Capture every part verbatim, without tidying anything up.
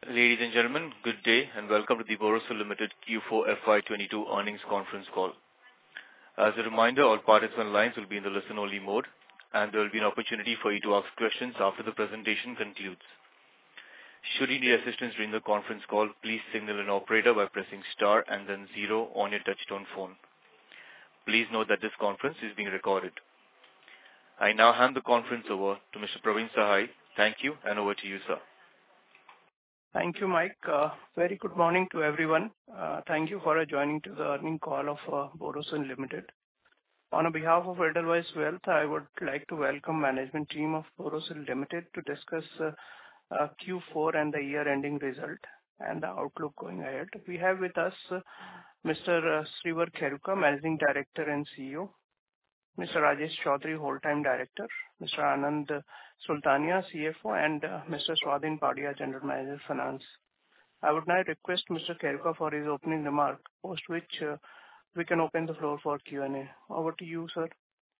Ladies and gentlemen, good day and welcome to the Borosil Limited Q four F Y twenty-two earnings conference call. As a reminder, all participant lines will be in the listen-only mode, and there will be an opportunity for you to ask questions after the presentation concludes. Should you need assistance during the conference call, please signal an operator by pressing star and then zero on your touchtone phone. Please note that this conference is being recorded. I now hand the conference over to Mister Praveen Sahay. Thank you, and over to you, sir. Thank you, Mike. Uh, very good morning to everyone. Uh, thank you for uh, joining to the earnings call of uh, Borosil Limited. On behalf of Edelweiss Wealth, I would like to welcome management team of Borosil Limited to discuss uh, uh, Q four and the year-ending result and the outlook going ahead. We have with us uh, Mister Uh, Shreevar Kheruka, Managing Director and C E O, Mister Rajesh Chaudhary, Whole-Time Director, Mister Anand Sultania, C F O, and uh, Mister Swadhin Padia, General Manager, Finance. I would now request Mister Kheruka for his opening remark, post which uh, we can open the floor for Q and A. Over to you, sir.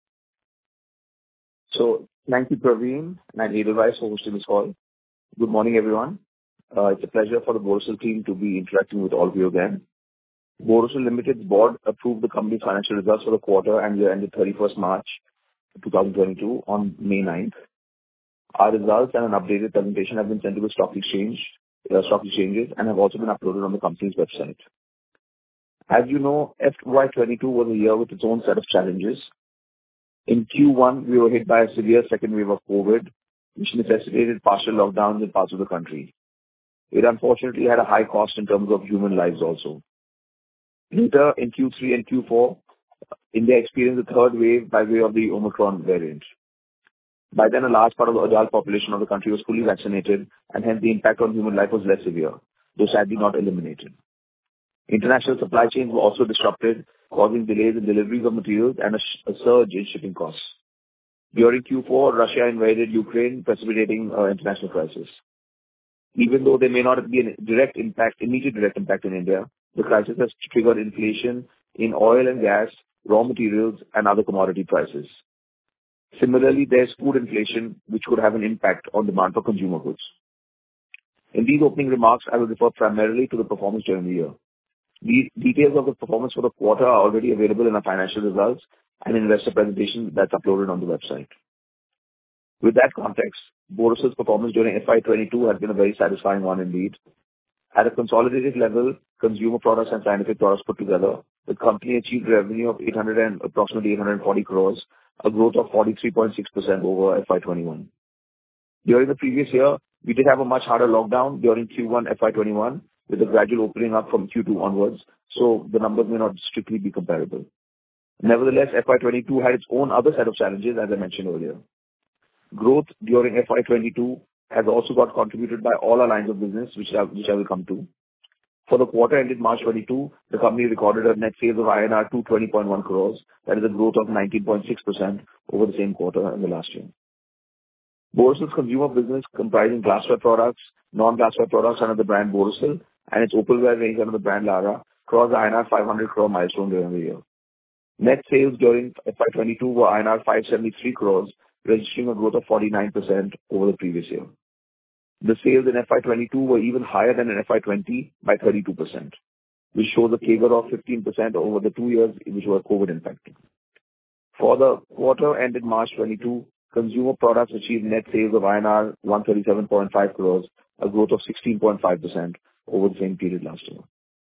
So, thank you, Praveen, and Edelweiss for hosting this call. Good morning, everyone. Uh, it's a pleasure for the Borosil team to be interacting with all of you again. Borosil Limited's board approved the company's financial results for the quarter and year ended thirty-first March twenty twenty-two on May ninth. Our results and an updated presentation have been sent to the stock exchange, uh, stock exchanges and have also been uploaded on the company's website. As you know, F Y twenty-two was a year with its own set of challenges. In Q one, we were hit by a severe second wave of COVID, which necessitated partial lockdowns in parts of the country. It unfortunately had a high cost in terms of human lives also. Later, in Q three and Q four, India experienced a third wave by way of the Omicron variant. By then, a large part of the adult population of the country was fully vaccinated, and hence the impact on human life was less severe, though sadly not eliminated. International supply chains were also disrupted, causing delays in deliveries of materials and a, sh- a surge in shipping costs. During Q four, Russia invaded Ukraine, precipitating uh, international crisis. Even though there may not be a direct impact, immediate direct impact in India, the crisis has triggered inflation in oil and gas, raw materials, and other commodity prices. Similarly, there's food inflation, which could have an impact on demand for consumer goods. In these opening remarks, I will refer primarily to the performance during the year. The details of the performance for the quarter are already available in our financial results and investor presentation that's uploaded on the website. With that context, Borosil's performance during F Y twenty-two has been a very satisfying one indeed. At a consolidated level, consumer products and scientific products put together, the company achieved revenue of eight hundred and approximately eight hundred forty crores, a growth of forty-three point six percent over F Y twenty-one. During the previous year, we did have a much harder lockdown during Q one F Y twenty-one, with a gradual opening up from Q two onwards, so the numbers may not strictly be comparable. Nevertheless, F Y twenty-two had its own other set of challenges, as I mentioned earlier. Growth during F Y twenty-two has also got contributed by all our lines of business, which I, which I will come to. For the quarter ended March twenty-two, the company recorded a net sales of I N R two hundred twenty point one crores, that is a growth of nineteen point six percent over the same quarter in the last year. Borosil's consumer business, comprising glassware products, non-glassware products under the brand Borosil, and its opalware range under the brand Lara, crossed the I N R five hundred crore milestone during the year. Net sales during F Y twenty-two were I N R five hundred seventy-three crores, registering a growth of forty-nine percent over the previous year. The sales in F Y twenty-two were even higher than in F Y twenty by thirty-two percent, which shows a C A G R of fifteen percent over the two years which were COVID impacted. For the quarter ended March twenty-two, consumer products achieved net sales of I N R one hundred thirty-seven point five crores, a growth of sixteen point five percent over the same period last year.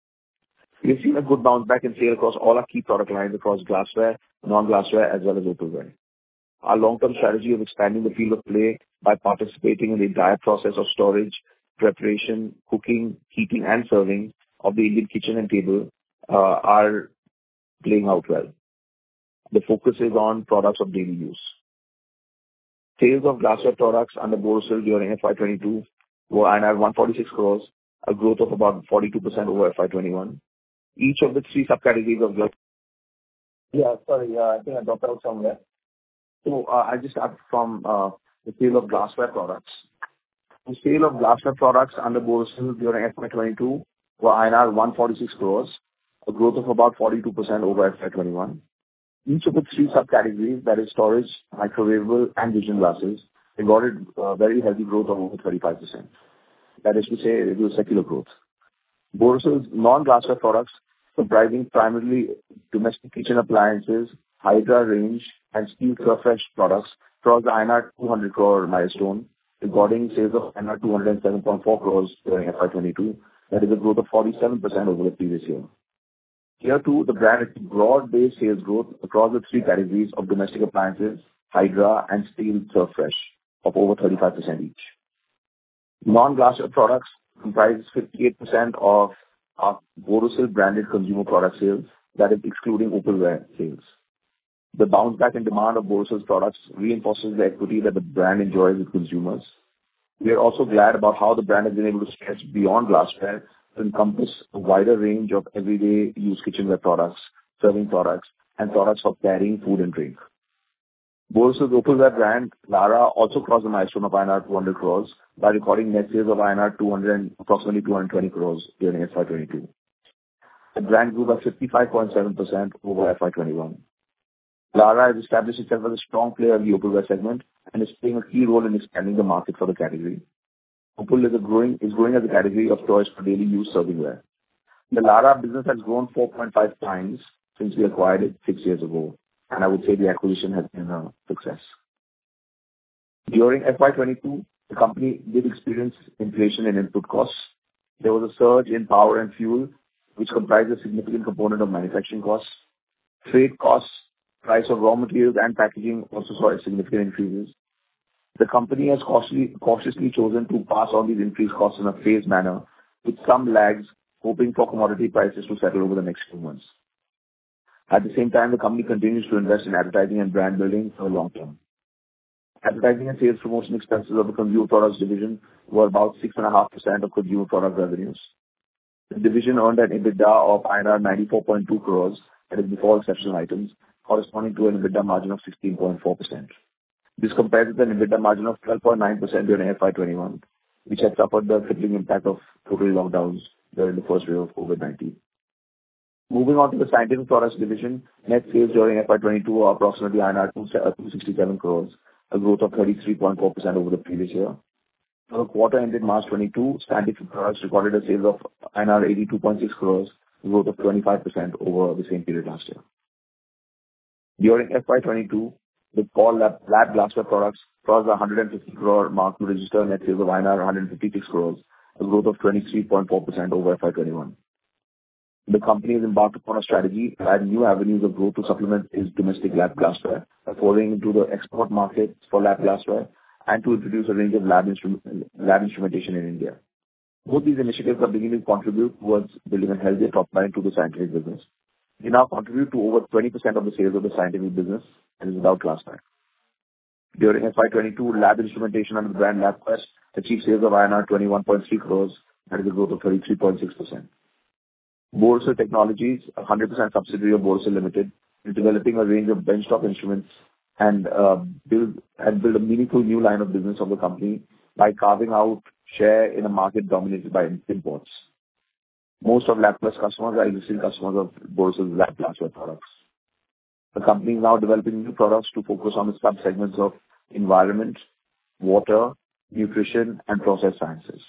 We've seen a good bounce back in sale across all our key product lines across glassware, non-glassware, as well as opalware. Our long-term strategy of expanding the field of play by participating in the entire process of storage, preparation, cooking, heating, and serving of the Indian kitchen and table uh, are playing out well. The focus is on products of daily use. Sales of glassware products under Borosil during F Y twenty-two were I N R one hundred forty-six crores, a growth of about forty-two percent over F Y twenty-one. Each of the three subcategories of glass. Yeah, sorry, uh, I think I dropped out somewhere. So uh, I'll just start from uh, the sale of glassware products. The sale of glassware products under Borosil during F Y twenty-two were I N R one hundred forty-six crores, a growth of about forty-two percent over F Y twenty-one. Each of the three subcategories, that is storage, microwavable, and vision glasses, recorded uh, very healthy growth of over thirty-five percent. that is to say, it was secular growth. Borosil's non-glassware products, comprising primarily domestic kitchen appliances, Hydra range, and steel Surfresh products, crossed the I N R two hundred crore milestone, recording sales of I N R two hundred seven point four crores during F Y twenty-two. That is a growth of forty-seven percent over the previous year. Here too, the brand had broad-based sales growth across the three categories of domestic appliances, Hydra, and steel Surfresh of over thirty-five percent each. Non-glassware products comprise fifty-eight percent of our Borosil branded consumer product sales, that is excluding opalware sales. The bounce back in demand of Borosil's products reinforces the equity that the brand enjoys with consumers. We are also glad about how the brand has been able to stretch beyond glassware to encompass a wider range of everyday use kitchenware products, serving products, and products for carrying food and drink. Borosil's opalware brand, Lara, also crossed the milestone of I N R two hundred crores by recording net sales of I N R two hundred, approximately two hundred twenty crores during F Y twenty-two. The brand grew by fifty-five point seven percent over F Y twenty-one. Lara has established itself as a strong player in the opalware segment and is playing a key role in expanding the market for the category. Opal is, a growing, is growing as a category of choice for daily use servingware. The Lara business has grown four point five times since we acquired it six years ago, and I would say the acquisition has been a success. During F Y twenty-two, the company did experience inflation in input costs. There was a surge in power and fuel, which comprised a significant component of manufacturing costs. Trade costs, price of raw materials and packaging also saw significant increases. The company has cautiously, cautiously chosen to pass on these increased costs in a phased manner, with some lags, hoping for commodity prices to settle over the next few months. At the same time, the company continues to invest in advertising and brand building for the long term. Advertising and sales promotion expenses of the consumer products division were about six point five percent of consumer product revenues. The division earned an EBITDA of I N R ninety-four point two crores, that is before exceptional items, corresponding to an EBITDA margin of sixteen point four percent. This compares with an EBITDA margin of twelve point nine percent during F Y twenty-one, which had suffered the crippling impact of total lockdowns during the first wave of COVID nineteen. Moving on to the scientific products division, net sales during F Y twenty-two are approximately I N R two hundred sixty-seven crores, a growth of thirty-three point four percent over the previous year. For the quarter ended March twenty-two, scientific products recorded a sales of I N R eighty-two point six crores, a growth of twenty-five percent over the same period last year. During F Y twenty-two, the core lab, lab glassware products crossed the one hundred fifty crore mark to register net sales of I N R one hundred fifty-six crores, a growth of twenty-three point four percent over F Y twenty-one. The company has embarked upon a strategy to add new avenues of growth to supplement its domestic lab glassware, foraying into the export market for lab glassware, and to introduce a range of lab, instrument, lab instrumentation in India. Both these initiatives are beginning to contribute towards building a healthier top line to the scientific business. They now contribute to over twenty percent of the sales of the scientific business and is without glassware. During F Y twenty-two, lab instrumentation under the brand LabQuest achieved sales of I N R twenty-one point three crores, that is a growth of thirty-three point six percent. Borosil Technologies, a one hundred percent subsidiary of Borosil Limited, is developing a range of benchtop instruments and uh, build and build a meaningful new line of business of the company by carving out share in a market dominated by imports. Most of LabQuest customers are existing customers of Borosil's lab glassware products. The company is now developing new products to focus on the sub-segments of environment, water, nutrition, and process sciences.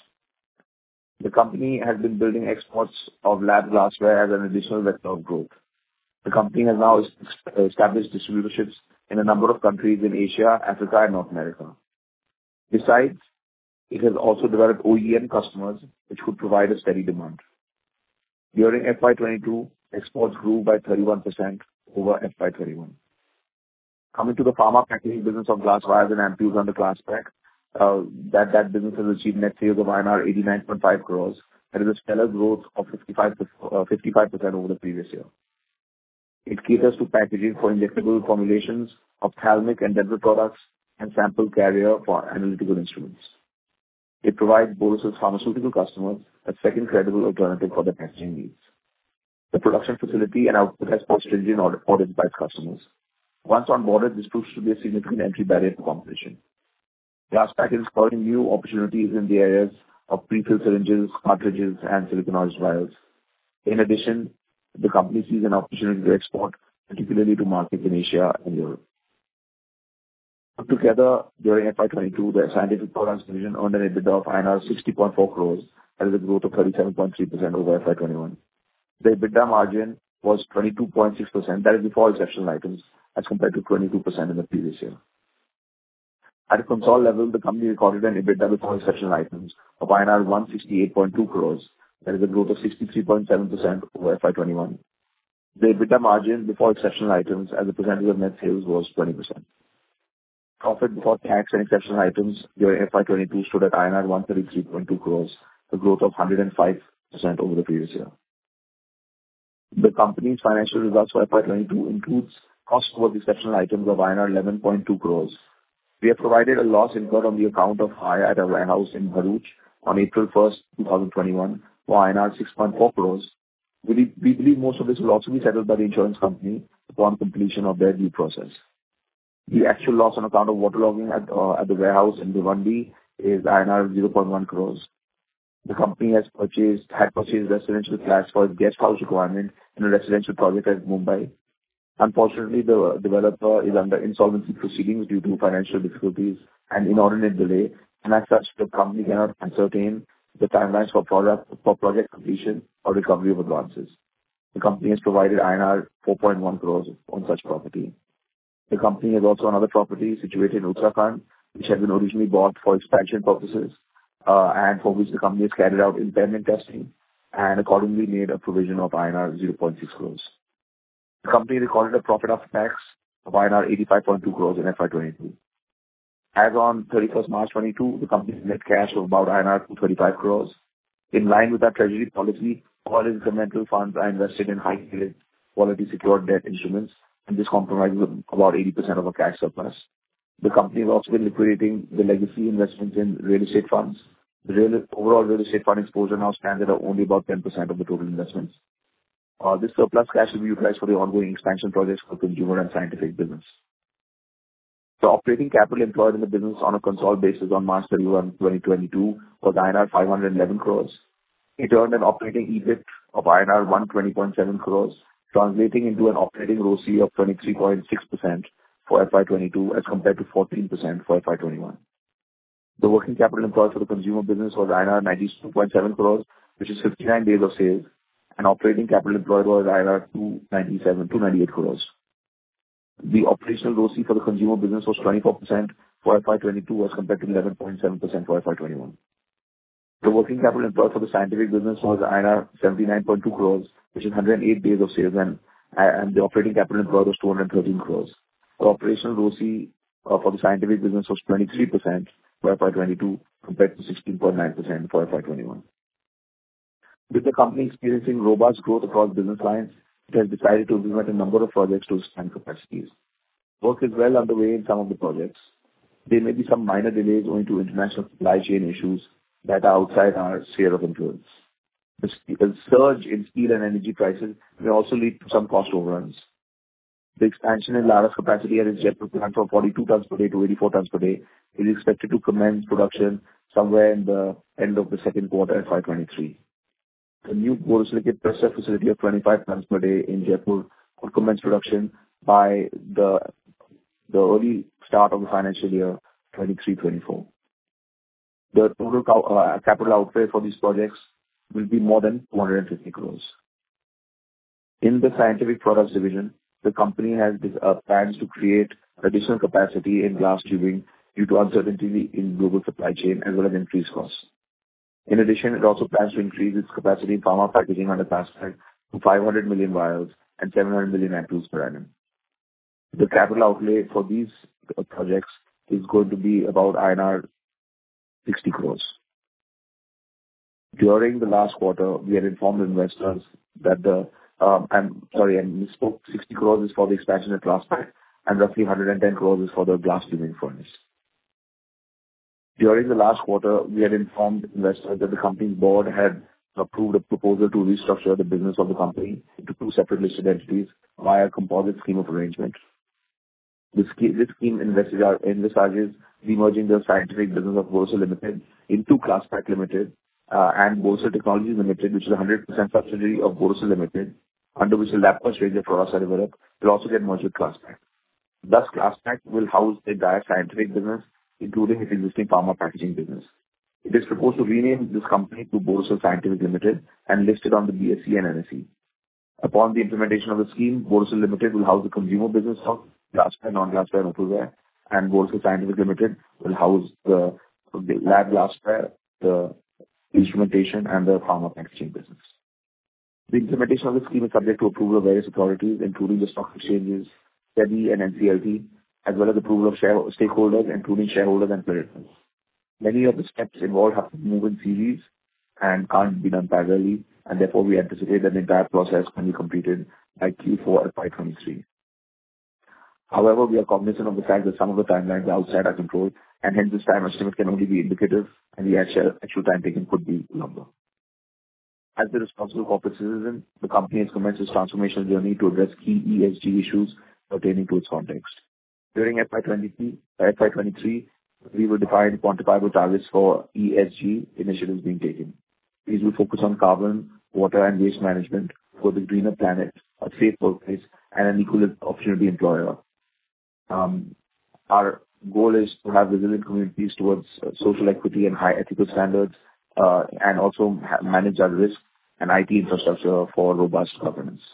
The company has been building exports of lab glassware as an additional vector of growth. The company has now established distributorships in a number of countries in Asia, Africa, and North America. Besides, it has also developed O E M customers, which could provide a steady demand. During F Y twenty-two, exports grew by thirty-one percent over F Y twenty-one. Coming to the pharma packaging business of glass vials and ampoules under Klasspack, uh, that, that business has achieved net sales of I N R eighty-nine point five crores. That is a stellar growth of fifty-five percent over the previous year. It caters to packaging for injectable formulations, ophthalmic and dental products, and sample carrier for analytical instruments. It provides Borosil's pharmaceutical customers a second credible alternative for their packaging needs. The production facility and output has passed stringent audits by its customers. Once on board, this proves to be a significant entry barrier to competition. Klasspack is exploring new opportunities in the areas of pre-filled syringes, cartridges, and siliconized vials. In addition, the company sees an opportunity to export, particularly to markets in Asia and Europe. Put together, during F Y twenty-two, the scientific products division earned an EBITDA of I N R sixty point four crores, that is a growth of thirty-seven point three percent over F Y twenty-one. The EBITDA margin was twenty-two point six percent, that is before exceptional items, as compared to twenty-two percent in the previous year. At a consolidated level, the company recorded an EBITDA before exceptional items of I N R one hundred sixty-eight point two crores, that is a growth of sixty-three point seven percent over F Y twenty-one. The EBITDA margin before exceptional items as a percentage of net sales was twenty percent. Profit before tax and exceptional items during F Y twenty-two stood at I N R one hundred thirty-three point two crores, a growth of one hundred five percent over the previous year. The company's financial results for F Y twenty-two includes cost towards exceptional items of I N R eleven point two crores. We have provided a loss incurred on the account of hire at a warehouse in Bharuch on April first, twenty twenty-one for I N R six point four crores. We, we believe most of this will also be settled by the insurance company upon completion of their due process. The actual loss on account of waterlogging at, uh, at the warehouse in Bhiwandi is I N R zero point one crores. The company has purchased, had purchased residential flats for its guest house requirement in a residential project at Mumbai. Unfortunately, the developer is under insolvency proceedings due to financial difficulties and inordinate delay, and as such, the company cannot ascertain the timelines for product, for project completion or recovery of advances. The company has provided I N R four point one crores on such property. The company has also another property situated in Uttarakhand, which had been originally bought for expansion purposes, uh, and for which the company has carried out impairment testing and accordingly made a provision of I N R zero point six crores. The company recorded a profit after tax of I N R eighty-five point two crores in F Y twenty-two. As on thirty-first March twenty-two, the company's net cash of about I N R two hundred thirty-five crores. In line with our treasury policy, all incremental funds are invested in high quality secured debt instruments, and this compromises about eighty percent of our cash surplus. The company has also been liquidating the legacy investments in real estate funds. The real, overall real estate fund exposure now stands at only about ten percent of the total investments. Uh, this surplus cash will be utilized for the ongoing expansion projects for consumer and scientific business. The operating capital employed in the business on a consolidated basis on March thirty-first, twenty twenty-two was I N R five hundred eleven crores. It earned an operating E B I T of I N R one hundred twenty point seven crores, translating into an operating R O C E of twenty-three point six percent for F Y twenty-two as compared to fourteen percent for F Y twenty-one. The working capital employed for the consumer business was I N R ninety-two point seven crores, which is fifty-nine days of sales, and operating capital employed was I N R two ninety-seven, two ninety-eight crores. The operational R O C E for the consumer business was twenty-four percent for F Y twenty-two as compared to eleven point seven percent for F Y twenty-one. The working capital employed for the scientific business was I N R seventy-nine point two crores, which is one hundred eight days of sales, and, and the operating capital employed was two hundred thirteen crores. The operational R O C E uh, for the scientific business was twenty-three percent for F Y twenty-two compared to sixteen point nine percent for F Y twenty-one. With the company experiencing robust growth across business lines, it has decided to implement a number of projects to expand capacities. Work is well underway in some of the projects. There may be some minor delays owing to international supply chain issues that are outside our sphere of influence. The surge in steel and energy prices may also lead to some cost overruns. The expansion in Laura's capacity at its Jaipur plant from forty-two tons per day to eighty-four tons per day is expected to commence production somewhere in the end of the second quarter F Y twenty-three. The new borosilicate presser facility of twenty-five tons per day in Jaipur could commence production by the the early start of the financial year twenty-three twenty-four. The total uh, capital outlay for these projects will be more than two hundred fifty crores. In the scientific products division, the company has uh, plans to create additional capacity in glass tubing due to uncertainty in global supply chain as well as increased costs. In addition, it also plans to increase its capacity in pharma packaging under Plaspac to five hundred million vials and seven hundred million ampoules per annum. The capital outlay for these projects is going to be about I N R sixty crores. During the last quarter, we had informed investors that the, um, I'm sorry, I misspoke, sixty crores is for the expansion at Plaspac and roughly one hundred ten crores is for the glass tubing furnace. During the last quarter, we had informed investors that the company's board had approved a proposal to restructure the business of the company into two separate listed entities via a composite scheme of arrangement. This scheme, this scheme envisages demerging the scientific business of Borosil Limited into Plaspac Limited uh, and Borosil Technologies Limited, which is a one hundred percent subsidiary of Borosil Limited, under which the Lapus range of products are developed, will also get merged with Plaspac. Thus, Glasspack will house the entire scientific business, including its existing pharma packaging business. It is proposed to rename this company to Borosil Scientific Limited and list it on the B S E and N S E. Upon the implementation of the scheme, Borosil Limited will house the consumer business of glassware, non-glassware, and opalware, and Borosil Scientific Limited will house the, the lab glassware, the instrumentation, and the pharma packaging business. The implementation of the scheme is subject to approval of various authorities, including the stock exchanges, SEBI and N C L T, as well as approval of share, stakeholders, including shareholders and creditors. Many of the steps involved have to move in series and can't be done parallelly, and therefore we anticipate that the entire process can be completed by Q four F Y twenty-three. However, we are cognizant of the fact that some of the timelines are outside our control, and hence this time estimate can only be indicative, and the actual, actual time taken could be longer. As the responsible corporate citizen, the company has commenced its transformational journey to address key E S G issues pertaining to its context. During F Y twenty-three, we will define quantifiable targets for E S G initiatives being taken. These will focus on carbon, water, and waste management for the greener planet, a safe workplace, and an equal opportunity employer. Um, our goal is to have resilient communities towards uh, social equity and high ethical standards, uh, and also ha- manage our risk and I T infrastructure for robust governance.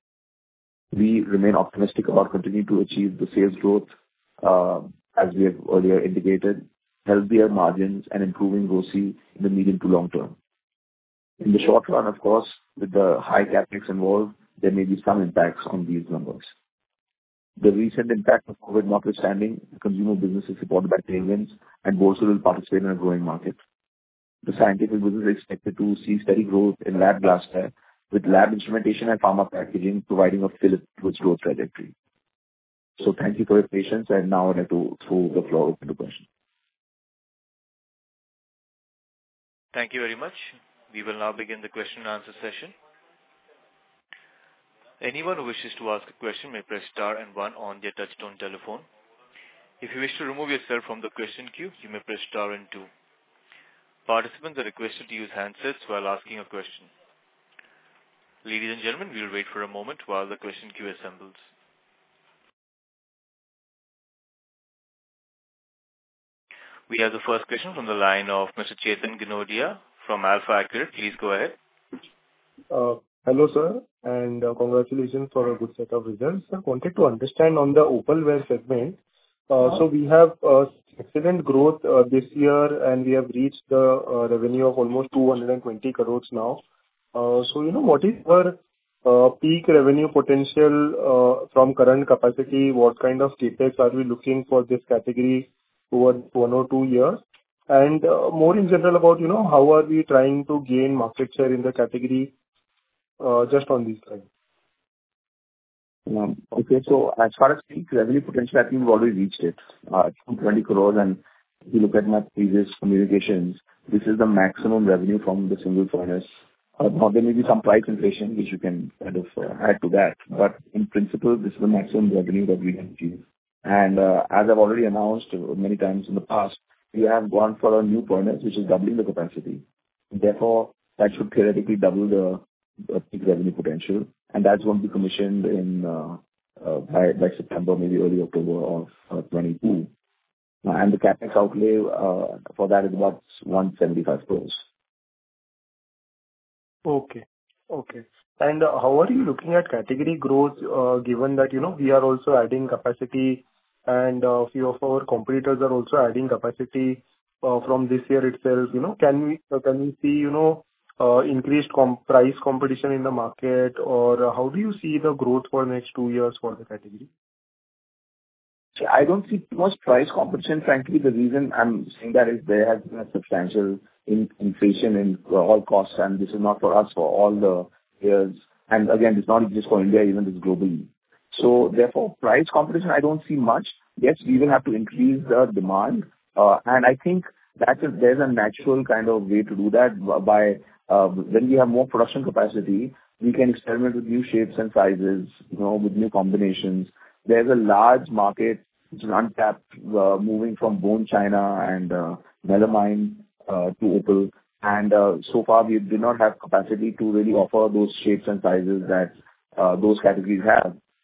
We remain optimistic about continuing to achieve the sales growth, uh, as we have earlier indicated, healthier margins, and improving R O C E in the medium to long term. In the short run, of course, with the high capex involved, there may be some impacts on these numbers. The recent impact of COVID notwithstanding, the consumer business is supported by tailwinds, and Borosil will participate in a growing market. The scientific business is expected to see steady growth in lab glassware, with lab instrumentation and pharma packaging providing a fillip to its growth trajectory. So thank you for your patience, and now I'd like to throw the floor open to questions. Thank you very much. We will now begin the question and answer session. Anyone who wishes to ask a question may press star and one on their touchtone telephone. If you wish to remove yourself from the question queue, you may press star and two. Participants are requested to use handsets while asking a question. Ladies and gentlemen, we will wait for a moment while the question queue assembles. We have the first question from the line of Mister Chetan Ginodia from Alpha Accurate. Please go ahead. Uh, hello, sir, and uh, congratulations for a good set of results. I wanted to understand on the opalware segment. Uh, uh-huh. So we have uh, excellent growth uh, this year, and we have reached the uh, revenue of almost two hundred twenty crores now. Uh, so, you know, what is our uh, peak revenue potential uh, from current capacity? What kind of capex are we looking for this category over one or two years? And uh, more in general about, you know, how are we trying to gain market share in the category, uh, just on this side? Um, okay, so as far as peak revenue potential, I think we've already reached it. Uh, twenty crores, and if you look at my previous communications, this is the maximum revenue from the single furnace. Uh, now there may be some price inflation which you can kind of uh, add to that, but in principle, this is the maximum revenue that we can achieve. And uh, as I've already announced many times in the past, we have gone for a new furnace which is doubling the capacity. Therefore, that should theoretically double the, the peak revenue potential, and that's going to be commissioned in uh, uh, by, by September, maybe early October of uh, twenty-two. Uh, and the capex outlay uh, for that is about one hundred seventy-five crores. Okay. Okay. And uh, how are you looking at category growth, uh, given that, you know, we are also adding capacity and a uh, few of our competitors are also adding capacity uh, from this year itself? You know, can we uh, can we see, you know, uh, increased com- price competition in the market, or uh, how do you see the growth for the next two years for the category? I don't see too much price competition. Frankly, the reason I'm saying that is there has been a substantial in, inflation in all costs, and this is not for us, for all the years. And again, it's not just for India, even this globally. So therefore, price competition, I don't see much. Yes, we will have to increase the demand. Uh, and I think that is, there's a natural kind of way to do that by, uh, when we have more production capacity, we can experiment with new shapes and sizes, you know, with new combinations. There's a large market which is untapped, uh, moving from bone china and uh, melamine uh, to opal. And uh, so far, we did not have capacity to really offer those shapes and sizes that uh, those categories have.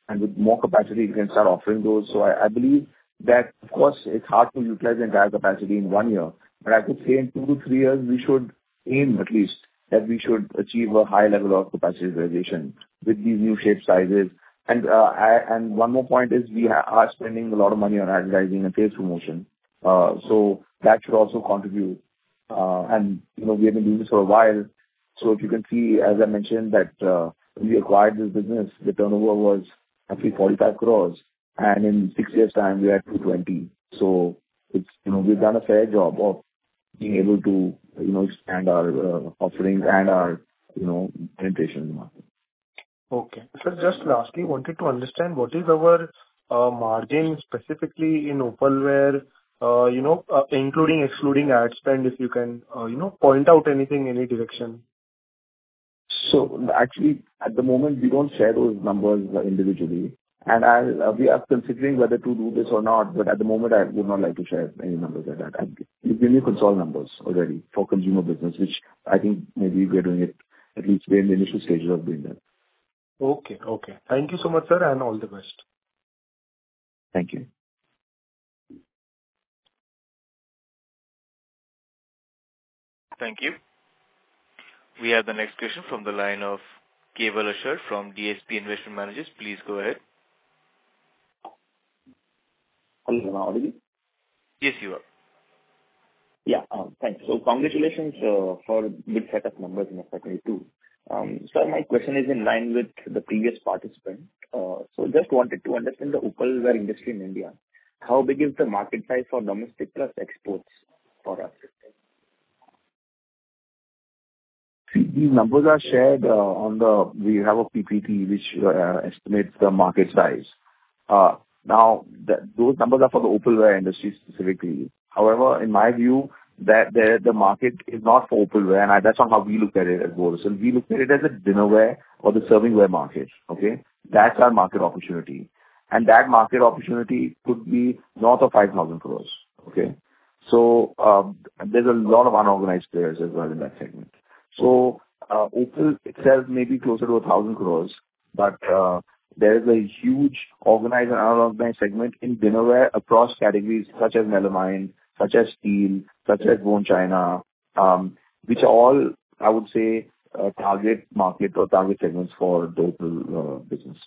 and with more capacity, we can start offering those. So I, I believe that, of course, it's hard to utilize the entire capacity in one year, but I could say in two to three years, we should aim at least that we should achieve a high level of capacity utilization with these new shape sizes. And uh, I, and one more point is we ha- are spending a lot of money on advertising and sales promotion. Uh, so that should also contribute. Uh, and, you know, we have been doing this for a while. So if you can see, as I mentioned, that uh, when we acquired this business, the turnover was actually forty-five crores. And in six years' time, we are at two hundred twenty. So it's, you know, we've done a fair job of being able to, you know, expand our uh, offerings and our, you know, penetration in the market. Okay. Sir, just lastly, wanted to understand what is our uh, margin specifically in opalware, uh, you know, uh, including, excluding ad spend, if you can, uh, you know, point out anything, any direction. So actually, at the moment, we don't share those numbers uh, individually. And I'll, uh, we are considering whether to do this or not, but at the moment, I would not like to share any numbers like that. I've given you console numbers already for consumer business, which I think maybe we're doing it, at least we're in the initial stages of doing that. Okay. Okay. Thank you so much, sir, and all the best. Thank you. Thank you. We have the next question from the line of Keval Ashar from D S P Investment Managers. Please go ahead. Hello, am I audible? Yes, you are. Yeah, um, thanks. So congratulations uh, for a good set of numbers in F Y twenty-two. Um, sir, my question is in line with the previous participant. Uh, so just wanted to understand the opalware industry in India. How big is the market size for domestic plus exports for us? These numbers are shared uh, on the, we have a P P T which uh, estimates the market size. Uh, now, the, those numbers are for the opalware industry specifically. However, in my view, that the, the market is not for opalware, and I, that's not how we look at it at Borosil. We look at it as a dinnerware or the servingware market, okay? That's our market opportunity. And that market opportunity could be north of five thousand crores, okay? So, um, there's a lot of unorganized players as well in that segment. So, uh, Opal itself may be closer to one thousand crores, but uh, there is a huge organized and unorganized segment in dinnerware across categories such as melamine, such as steel, such as bone china, um, which are all, I would say, uh, target market or target segments for the Opal uh, business.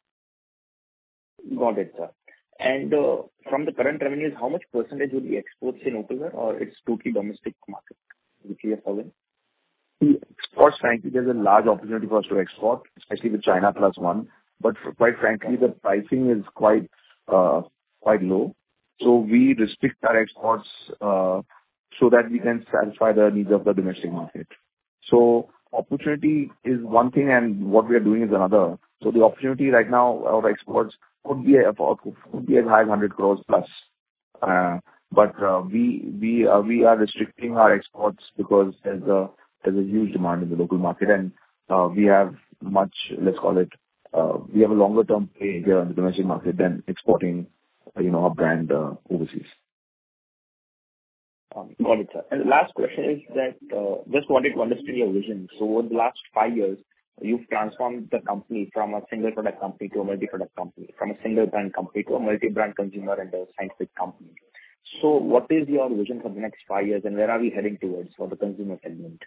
Got it, sir. And uh, from the current revenues, how much percentage would be exports in opalware, or it's totally domestic market, which we are following? Exports, frankly, there's a large opportunity for us to export, especially with China Plus One. But for, quite frankly, the pricing is quite uh, quite low. So we restrict our exports uh, so that we can satisfy the needs of the domestic market. So opportunity is one thing, and what we are doing is another. So the opportunity right now of exports could be a, could be as high as one hundred crores plus. Uh, but uh, we we uh, we are restricting our exports because there's a there's a huge demand in the local market, and uh, we have much, let's call it, uh, we have a longer term play here in the domestic market than exporting, uh, you know, our brand uh, overseas. Um, got it, sir. And the last question is that uh, just wanted to understand your vision. So over the last five years, you've transformed the company from a single product company to a multi-product company, from a single brand company to a multi-brand consumer and a scientific company. So what is your vision for the next five years, and where are we heading towards for the consumer segment?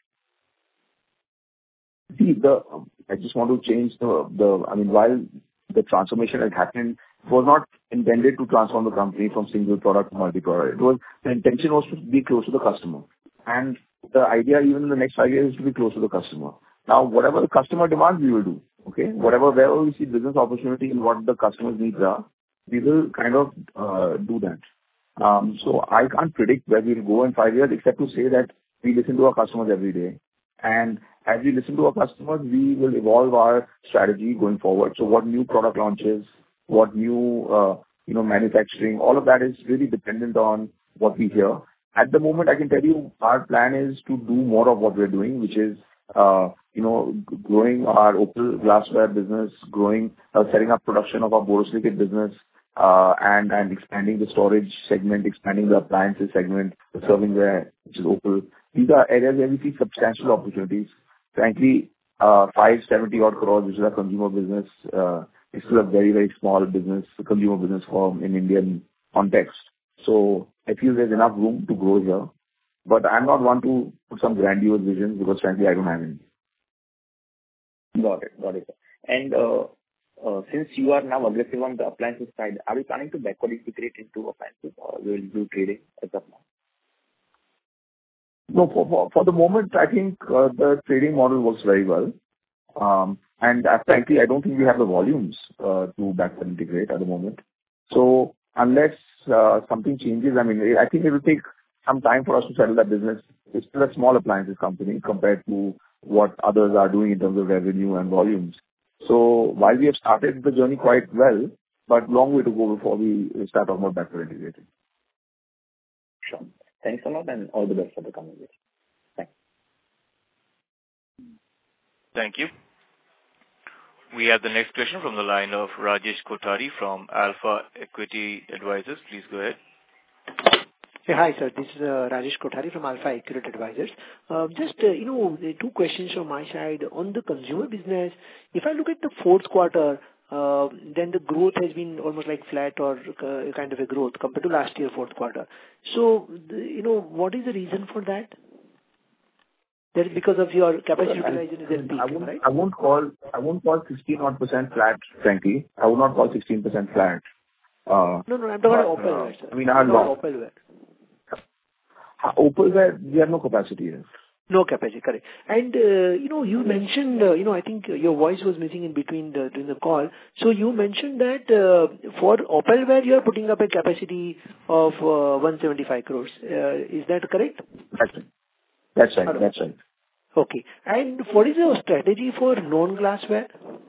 See, the I just want to change the, the I mean, while the transformation had happened, it was not intended to transform the company from single product to multi-product. It was, the intention was to be close to the customer. And the idea, even in the next five years, is to be close to the customer. Now, whatever the customer demands, we will do. Okay? Whatever, wherever we see business opportunity and what the customer's needs are, we will kind of uh, do that. Um, so I can't predict where we'll go in five years, except to say that we listen to our customers every day. And as we listen to our customers, we will evolve our strategy going forward. So what new product launches, what new, uh, you know, manufacturing, all of that is really dependent on what we hear. At the moment, I can tell you our plan is to do more of what we're doing, which is, uh, you know, growing our Opal glassware business, growing, uh, setting up production of our borosilicate business, uh, and, and expanding the storage segment, expanding the appliances segment, the servingware, which is Opal. These are areas where we see substantial opportunities. Frankly, uh, five seventy odd crores, which is our consumer business, uh, It's still a very, very small business, consumer business firm in Indian context. So I feel there's enough room to grow here. But I'm not one to put some grandiose visions because frankly, I don't have any. Got it. Got it. And uh, uh, since you are now aggressive on the appliances side, are you planning to backward integrate into appliances or will you do trading as of now? No, for, for, for the moment, I think uh, the trading model works very well. Um, and uh, frankly, I don't think we have the volumes uh, to backward integrate at the moment. So unless uh, something changes, I mean, I think it will take some time for us to settle that business. It's still a small appliances company compared to what others are doing in terms of revenue and volumes. So while we have started the journey quite well, but long way to go before we start talking about backward integrating. Sure. Thanks a lot and all the best for the coming years. Thanks. Thank you. We have the next question from the line of Rajesh Kothari from Alpha Equity Advisors. Please go ahead. Hey, hi, sir. This is uh, Rajesh Kothari from Alpha Equity Advisors. Uh, just, uh, you know, two questions from my side. On the consumer business, if I look at the fourth quarter, uh, then the growth has been almost like flat or uh, kind of a growth compared to last year fourth quarter. So, the, you know, what is the reason for that? That is because of your capacity utilization is at peak, I won't, right? I won't call, I won't call sixteen odd percent flat, frankly. I would not call sixteen percent flat. Uh, no, no, I'm talking about uh, Opalware, sir. I mean, our long, Opalware. Opalware, we have no capacity here. No capacity, correct. And, uh, you know, you mentioned, uh, you know, I think your voice was missing in between the, during the call. So you mentioned that uh, for Opalware, you are putting up a capacity of uh, one hundred seventy-five crores. Uh, is that correct? That's right. That's right. Hello. That's right. Okay. And what is your strategy for non-glassware?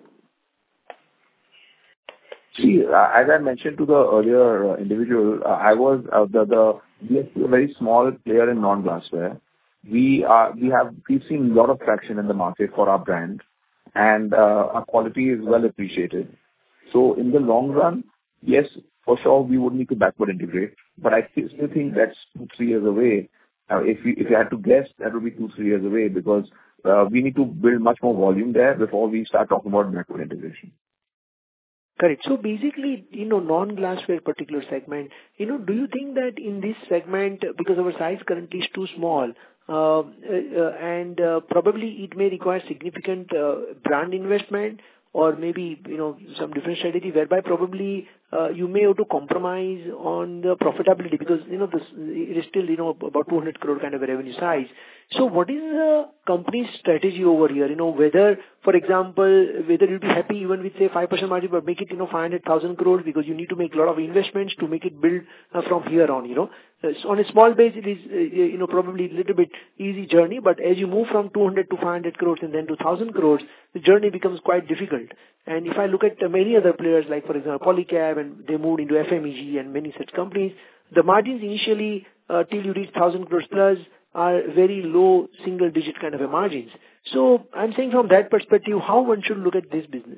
See, uh, as I mentioned to the earlier uh, individual, uh, I was uh, the the we are a very small player in non-glassware. We are we have we've seen a lot of traction in the market for our brand, and uh, our quality is well appreciated. So in the long run, yes, for sure we would need to backward integrate, but I still still think that's two three years away. Uh, if we if you had to guess, that would be two three years away because uh, we need to build much more volume there before we start talking about backward integration. Correct. So basically, you know, non-glassware particular segment, you know, do you think that in this segment, because our size currently is too small, uh, uh, and uh, probably it may require significant uh, brand investment or maybe, you know, some different strategy whereby probably uh, you may have to compromise on the profitability because, you know, this, it is still, you know, about two hundred crore kind of a revenue size. So what is the company's strategy over here? You know, whether, for example, whether you'll be happy even with, say, five percent margin, but make it, you know, five hundred thousand crores because you need to make a lot of investments to make it build uh, from here on, you know. Uh, so on a small base, it is, uh, you know, probably a little bit easy journey, but as you move from two hundred to five hundred crores and then to one thousand crores, the journey becomes quite difficult. And if I look at uh, many other players, like, for example, Polycab, and they moved into F M E G and many such companies, the margins initially, uh, till you reach one thousand crores plus, are very low single-digit kind of a margins. So I'm saying from that perspective, how one should look at this business?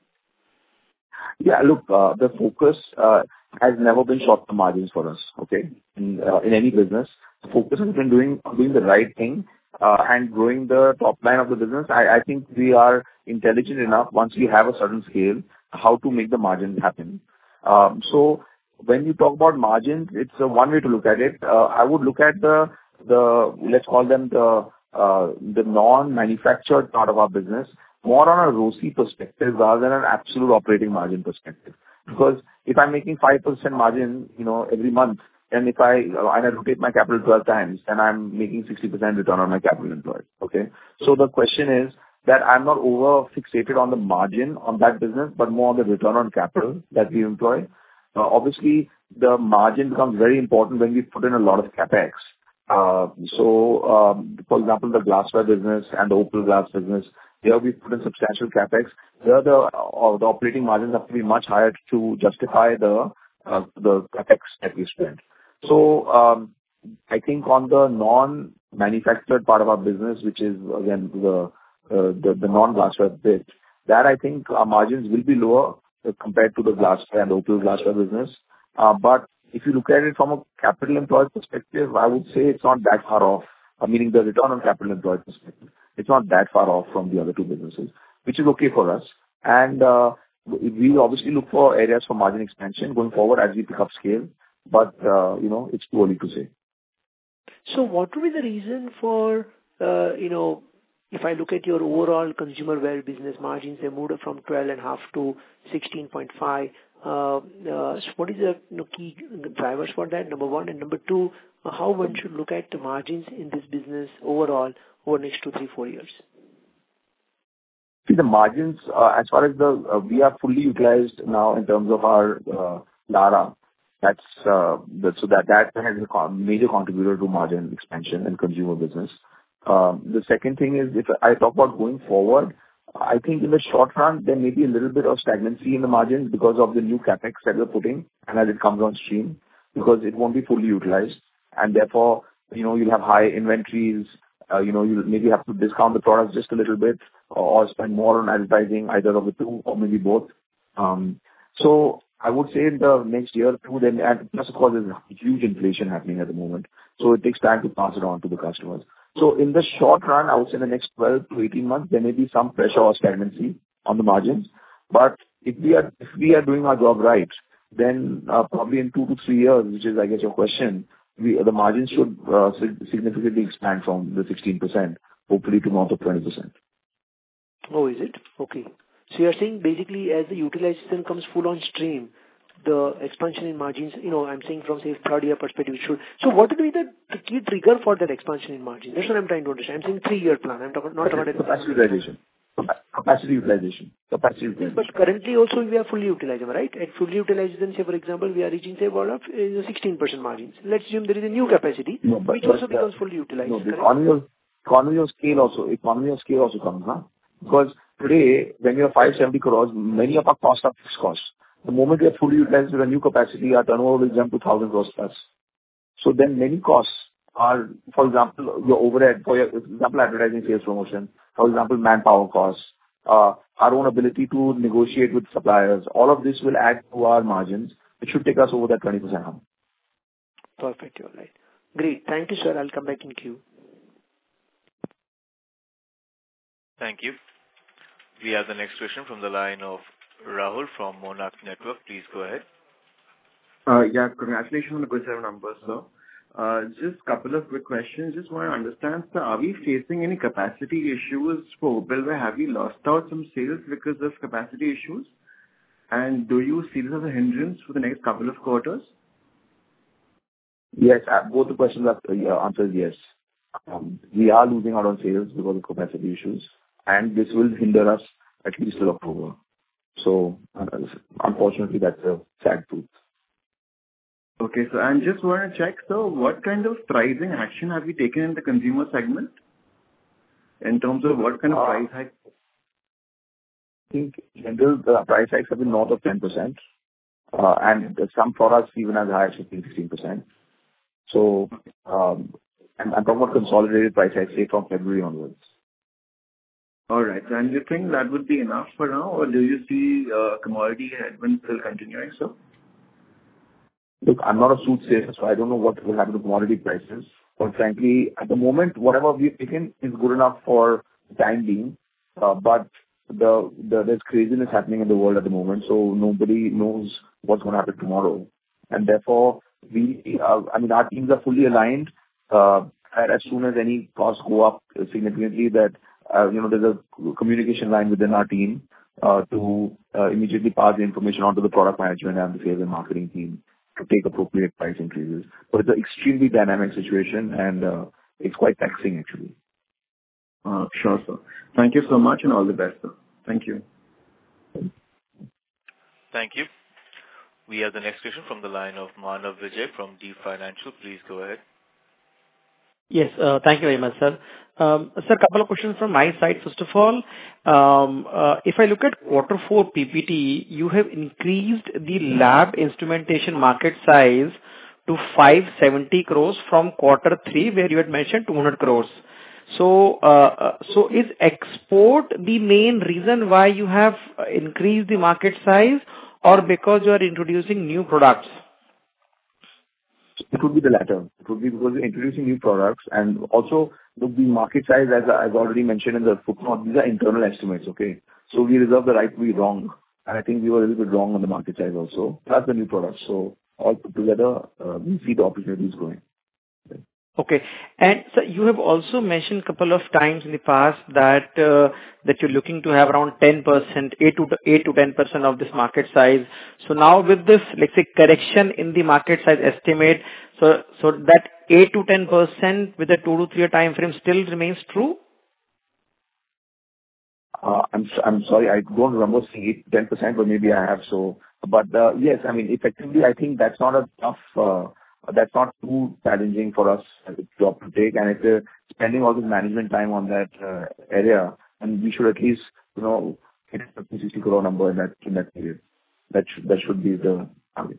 Yeah, look, uh, the focus uh, has never been short-term margins for us, okay? In, uh, in any business, the focus has been doing doing the right thing uh, and growing the top line of the business. I, I think we are intelligent enough, once we have a certain scale, how to make the margins happen. Um, so when you talk about margins, it's uh, one way to look at it. Uh, I would look at the the, let's call them the uh, the non-manufactured part of our business, more on a R O C E perspective rather than an absolute operating margin perspective. Because if I'm making five percent margin, you know, every month, and if I, and I rotate my capital twelve times, then I'm making sixty percent return on my capital employed. Okay? So the question is that I'm not over fixated on the margin on that business, but more on the return on capital that we employ. Uh, obviously, the margin becomes very important when we put in a lot of capex. Uh, so, um, for example, the glassware business and the Opal glass business, here we put in substantial capex. Here the, uh, the operating margins have to be much higher to justify the uh, the capex that we spend. So, um, I think on the non-manufactured part of our business, which is again the uh, the, the non-glassware bit, that I think our margins will be lower uh, compared to the glassware and the Opal glassware business. Uh, but if you look at it from a capital employed perspective, I would say it's not that far off, uh, meaning the return on capital employed perspective. It's not that far off from the other two businesses, which is okay for us. And uh, we obviously look for areas for margin expansion going forward as we pick up scale, but, uh, you know, it's too early to say. So what would be the reason for, uh, you know, if I look at your overall consumer wear business margins, they moved from twelve point five to sixteen point five. Uh, uh, so what is the you know, key drivers for that, number one? And number two, uh, how one should look at the margins in this business overall over the next two, three, four years? See, the margins, uh, as far as the, uh, we are fully utilized now in terms of our uh, Lara. That's, uh, the, so that, that has a con- major contributor to margin expansion in consumer business. Um, the second thing is, if I talk about going forward, I think in the short run, there may be a little bit of stagnancy in the margins because of the new capex that we're putting and as it comes on stream, because it won't be fully utilized. And therefore, you know, you'll have high inventories, uh, you know, you'll maybe have to discount the products just a little bit or, or spend more on advertising, either of the two or maybe both. Um, so I would say in the next year or two, then, and plus of course, there's huge inflation happening at the moment. So it takes time to pass it on to the customers. So in the short run, I would say in the next twelve to eighteen months, there may be some pressure or stagnancy on the margins. But if we are, if we are doing our job right, then uh, probably in two to three years, which is, I guess, your question, we, the margins should uh, significantly expand from the sixteen percent, hopefully to north of twenty percent. Oh, is it? Okay. So you're saying basically as the utilization comes full on stream, the expansion in margins, you know, I'm saying from, say, third year perspective, should. So what would be the, the key trigger for that expansion in margins? That's what I'm trying to understand. I'm saying three-year plan. I'm talking, not talking about capacity utilization. Capacity utilization. Capacity utilization. But currently also we are fully utilized, am I right? At fully utilized, then say, for example, we are reaching, say, about uh, sixteen percent margins. Let's assume there is a new capacity, no, but, which also but, becomes uh, fully utilized. No, the economy of, economy of scale also, economy of scale also comes, huh? Because today, when you have five hundred seventy crores, many of our costs are fixed costs. The moment we are fully utilized with a new capacity, our turnover will jump to one thousand crores plus. So then many costs are, for example, your overhead, for your, for example, advertising, sales, promotion, for example, manpower costs, uh, our own ability to negotiate with suppliers. All of this will add to our margins. It should take us over that twenty percent hump. Perfect, you're right. Great. Thank you, sir. I'll come back in queue. Thank you. We have the next question from the line of Rahul from Monarch Network. Please go ahead. Uh, yeah, congratulations on the good set of numbers, sir. Uh, just a couple of quick questions. Just want to understand, sir, are we facing any capacity issues for Opalware? Have we lost out some sales because of capacity issues? And do you see this as a hindrance for the next couple of quarters? Yes, uh, both the questions are uh, answered yes. Um, we are losing out on sales because of capacity issues, and this will hinder us at least till October. So, uh, unfortunately, that's a sad truth. Okay, so I just want to check, sir, what kind of pricing action have you taken in the consumer segment? In terms of what kind of uh, price hike? I think in general, the price hikes have been north of ten percent, uh, and some products even as high as fifteen to sixteen percent. So, um, I'm, I'm talking about consolidated price hikes, say, from February onwards. All right. And you think that would be enough for now, or do you see uh, commodity headwinds still continuing, sir? Look, I'm not a soothsayer, so I don't know what will happen to commodity prices. But frankly, at the moment, whatever we've taken is good enough for the time being. Uh, but the, the there's craziness happening in the world at the moment, so nobody knows what's going to happen tomorrow. And therefore, we, uh, I mean, our teams are fully aligned. Uh, and as soon as any costs go up significantly, that uh, you know, there's a communication line within our team uh, to uh, immediately pass the information onto the product management and the sales and marketing team to take appropriate price increases. But it's an extremely dynamic situation, and uh, it's quite taxing, actually. Uh, sure, sir. Thank you so much, and all the best, sir. Thank you. Thank you. We have the next question from the line of Manav Vijay from Deep Financial. Please go ahead. Yes, uh, thank you very much, sir. Um, sir, a couple of questions from my side. First of all, um, uh, if I look at quarter four P P T, you have increased the lab instrumentation market size to five hundred seventy crores from quarter three, where you had mentioned two hundred crores. So, uh, uh, so is export the main reason why you have increased the market size, or because you are introducing new products? It would be the latter. It would be because we're introducing new products, and also look, the market size, as I've already mentioned in the footnote, these are internal estimates, okay? So we reserve the right to be wrong. And I think we were a little bit wrong on the market size also, plus the new products. So all put together, uh, we see the opportunities growing. Okay. And so you have also mentioned a couple of times in the past that uh, that you're looking to have around ten percent, eight to eight to ten percent of this market size. So now with this, let's say, correction in the market size estimate, so so that eight to ten percent with a two to three year time frame still remains true? Uh, I'm s- I'm sorry, I don't remember saying eight to ten percent, but maybe I have. So, but uh, yes, I mean, effectively, I think that's not a tough, uh, that's not too challenging for us as a job to take. And if we're spending all this management time on that uh, area, and we should at least, you know, hit a fifty, sixty crore number in that in that period. That should that should be the target.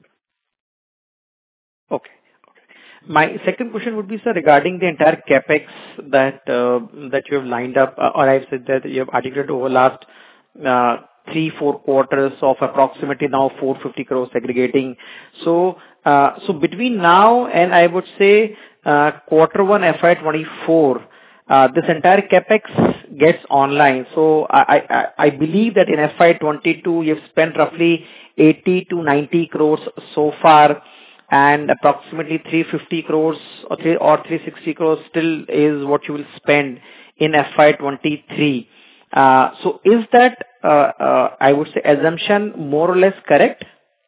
Okay. My second question would be, sir, regarding the entire CapEx that uh, that you have lined up, uh, or I've said that you have articulated over last uh, three, four quarters of approximately now four hundred fifty crores segregating. So, uh, so between now and I would say uh, quarter one F Y twenty-four, uh, this entire CapEx gets online. So I, I, I believe that in F Y twenty-two you've spent roughly eighty to ninety crores so far, and approximately three hundred fifty crores or three or three hundred sixty crores still is what you will spend in F Y twenty-three. Uh, So is that, uh, uh, I would say, assumption more or less correct?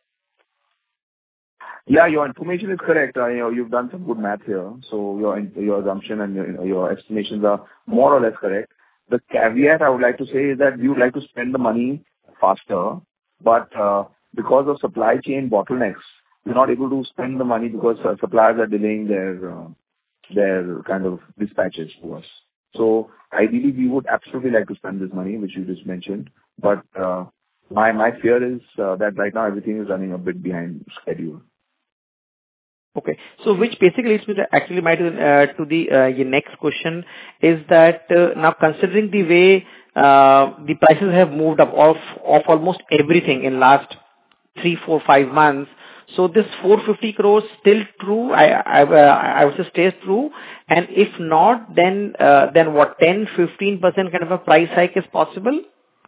Yeah, your information is correct. Uh, You know, you've done some good math here. So your your assumption and your your estimations are more or less correct. The caveat I would like to say is that we would like to spend the money faster, but uh, because of supply chain bottlenecks, we're not able to spend the money because uh, suppliers are delaying their uh, their kind of dispatches to us. So ideally, we would absolutely like to spend this money, which you just mentioned, but uh, my my fear is uh, that right now everything is running a bit behind schedule. Okay. So which basically leads me to actually my uh, to the uh, your next question is that uh, now considering the way uh, the prices have moved up of of almost everything in last three, four, five months, so this four hundred fifty crores still true? I I uh, I would say stays true, and if not, then uh, then what, ten, fifteen percent kind of a price hike is possible?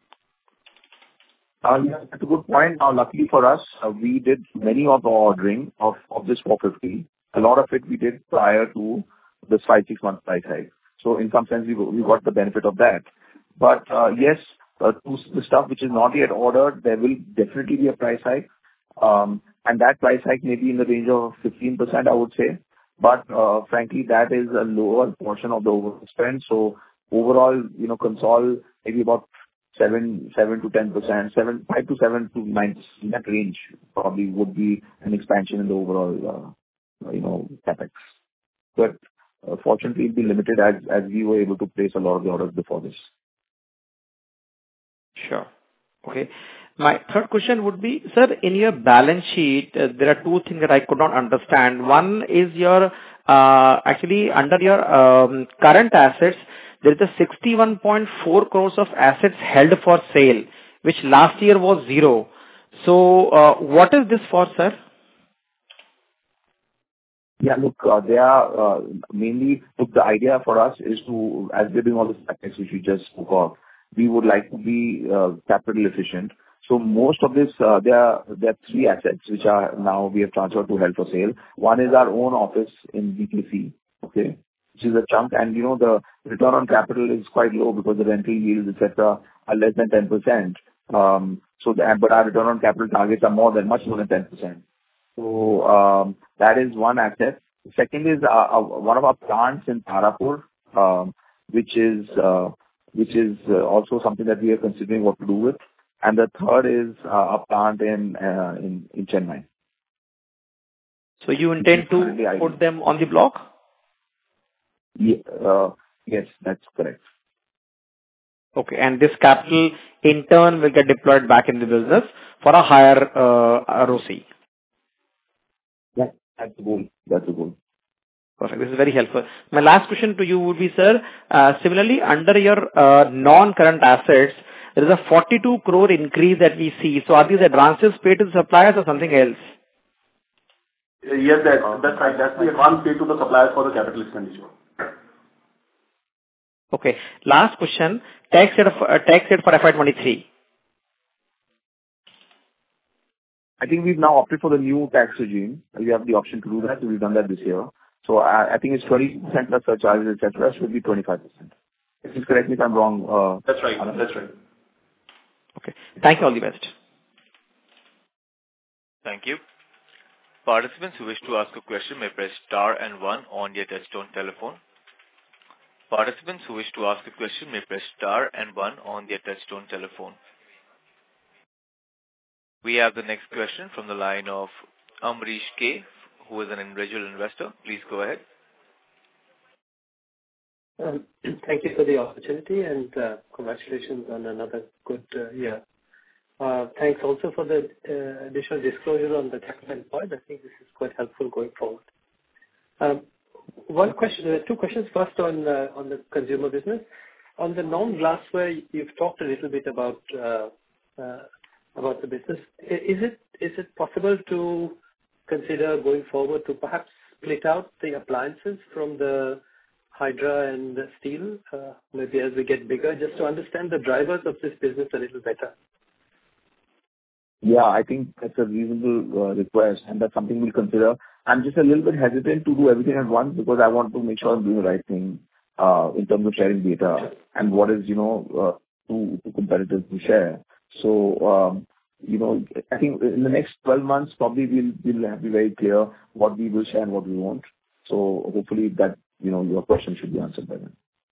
Uh, Yeah, that's a good point. Now, luckily for us, uh, we did many of the ordering of of this four hundred fifty. A lot of it we did prior to this five, six month price hike. So in some sense, we go- we got the benefit of that. But uh, yes, uh, to s- the stuff which is not yet ordered, there will definitely be a price hike. Um, And that price hike may be in the range of fifteen percent, I would say. But uh, frankly, that is a lower portion of the overall spend. So overall, you know, console maybe about seven, seven to ten percent, seven, five to seven to nine, in that range probably would be an expansion in the overall, uh, you know, CapEx. But uh, fortunately, it'll be limited as as we were able to place a lot of the orders before this. Sure. Okay. My third question would be, sir, in your balance sheet, uh, there are two things that I could not understand. One is your, uh actually, under your um current assets, there is a sixty-one point four crores of assets held for sale, which last year was zero. So, uh what is this for, sir? Yeah, look, uh, they are uh, mainly. Look, the idea for us is to, as we're doing all the tactics which we just spoke of, we would like to be uh, capital efficient. So most of this, uh, there are there are three assets which are now we have transferred to held for sale. One is our own office in B K C, okay, which is a chunk, and you know the return on capital is quite low because the rental yields, et cetera, are less than ten percent. Um, so, the, but our return on capital targets are more than much more than ten percent. So um, that is one asset. Second is uh, uh, one of our plants in Tarapur, um, which is uh, which is uh, also something that we are considering what to do with. And the third is uh, a plant in uh, in in Chennai. So you intend to put them on the block? Yeah, uh, yes, that's correct. Okay. And this capital in turn will get deployed back in the business for a higher uh, R O C. Yeah, that's the goal. That's the goal. Perfect. This is very helpful. My last question to you would be, sir, uh, similarly, under your uh, non-current assets, there is a forty-two crore increase that we see. So are these advances paid to the suppliers or something else? Yes, that, that's right. That's the advance paid to the suppliers for the capital expenditure. Okay. Last question, tax rate of, uh, tax rate for F Y twenty-three. I think we've now opted for the new tax regime. We have the option to do that. We've done that this year. So I, I think it's twenty percent plus surcharges, et cetera. Should be twenty-five percent. Please correct me if I'm wrong. Uh, That's right. That's right. Okay. Thank you. All the best. Thank you. Participants who wish to ask a question may press star and one on their touchtone telephone. Participants who wish to ask a question may press star and one on their touchtone telephone. We have the next question from the line of Amrish K, who is an individual investor. Please go ahead. Um, Thank you for the opportunity, and uh, congratulations on another good uh, year. Uh, Thanks also for the uh, additional disclosure on the capital employed. I think this is quite helpful going forward. Um, One question, there are two questions. First, on uh, on the consumer business. On the non-glassware, you've talked a little bit about uh, uh, about the business. I- Is it is it possible to consider going forward to perhaps split out the appliances from the Hydra and the steel, uh, maybe as we get bigger, just to understand the drivers of this business a little better? Yeah, I think that's a reasonable uh, request, and that's something we'll consider. I'm just a little bit hesitant to do everything at once because I want to make sure I'm doing the right thing uh, in terms of sharing data and what is, you know, uh, too, too competitive to share. So, um, you know, I think in the next twelve months, probably we'll, we'll have to be very clear what we will share and what we won't. So hopefully that, you know, your question should be answered by then.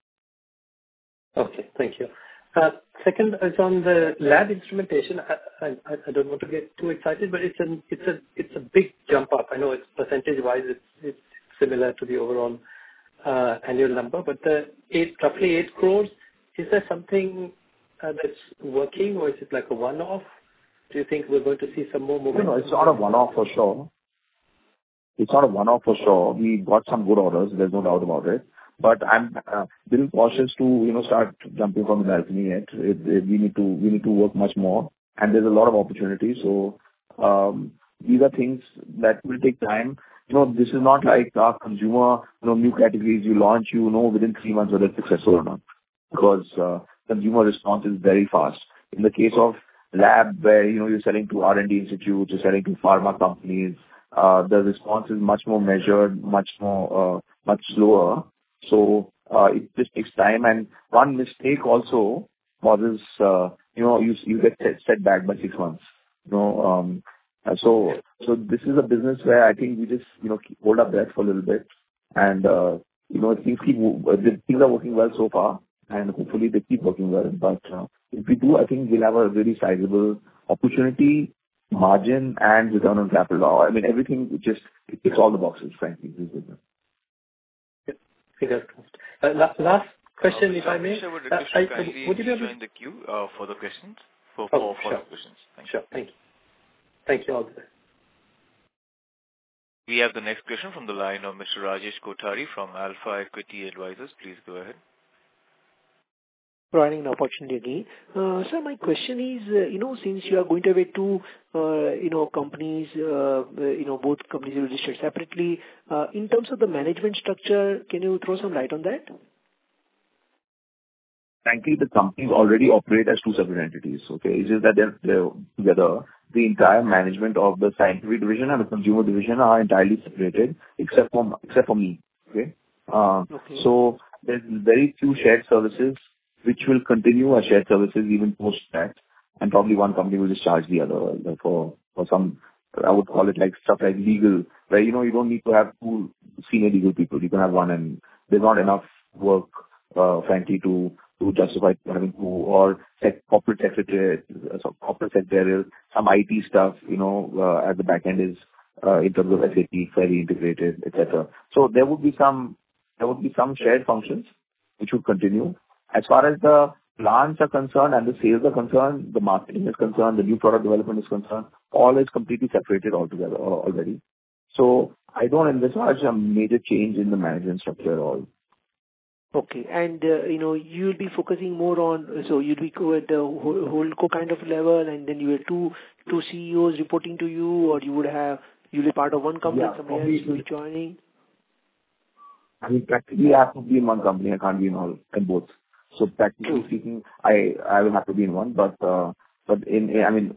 Okay, thank you. Uh, Second is on the lab instrumentation. I I I don't want to get too excited, but it's an- it's a it's a big jump up. I know it's percentage-wise, it's it's similar to the overall uh, annual number, but the eight, roughly eight crores, is there something uh, that's working, or is it like a one-off? Do you think we're going to see some more No, momentum? no, it's not a one-off for sure. It's not a one-off for sure. We got some good orders, there's no doubt about it. But I'm uh, little cautious to, you know, start jumping from the balcony yet. It, it, we need to we need to work much more, and there's a lot of opportunities. So um, these are things that will take time. You know, this is not like our consumer, you know, new categories you launch, you know, within three months whether it's successful or not, because uh, consumer response is very fast. In the case of lab, where, you know, you're selling to R and D institutes, you're selling to pharma companies, uh, the response is much more measured, much more, uh, much slower. So uh, it just takes time. And one mistake also causes, uh, you know, you you get set, set back by six months. You know, um, uh, so so this is a business where I think we just, you know, keep, hold our breath for a little bit, and uh, you know, things keep the things are working well so far, and hopefully they keep working well. But uh, if we do, I think we'll have a really sizable opportunity, margin, and return on capital. I mean, everything just it ticks all the boxes, frankly, this business. Fingers crossed. Uh, la- Last question, if I may. I would Uh, request I- you kindly Would you be able join the queue uh, for the questions, for Oh, for sure. the questions. Thank you. Sure. Thank you. Thank you all. We have the next question from the line of Mister Rajesh Kothari from Alpha Equity Advisors. Please go ahead. Providing an opportunity again. Uh, Sir, my question is, uh, you know, since you are going to have two, uh, you know, companies, uh, you know, both companies are registered separately, uh, in terms of the management structure, can you throw some light on that? Frankly, the companies already operate as two separate entities, okay? It's just that they're, they're together. The entire management of the scientific division and the consumer division are entirely separated, except for, except for me, okay? Uh, Okay. So there's very few shared services which will continue as shared services even post that, and probably one company will just charge the other like for, for some, I would call it like stuff like legal, where, you know, you don't need to have two senior legal people. You can have one, and there's not enough work, uh, frankly, to to justify having two, or sec- corporate secretary, uh, so corporate secretarial, some I T stuff, you know, uh, at the back end is, uh, in terms of S A P, fairly integrated, et cetera. So there would be some, there would be some shared functions which would continue. As far as the plants are concerned and the sales are concerned, the marketing is concerned, the new product development is concerned, all is completely separated altogether al- already. So I don't envisage a major change in the management structure at all. Okay. And, uh, you know, you'll be focusing more on, so you'll be go at the whole holdco kind of level, and then you have two two C E Os reporting to you, or you would have, you'll be part of one company, Yeah, somebody probably else will be joining? I mean, practically I have to be in one company. I can't be in all, in both. So practically True. speaking, I I will have to be in one. But uh, but in I mean,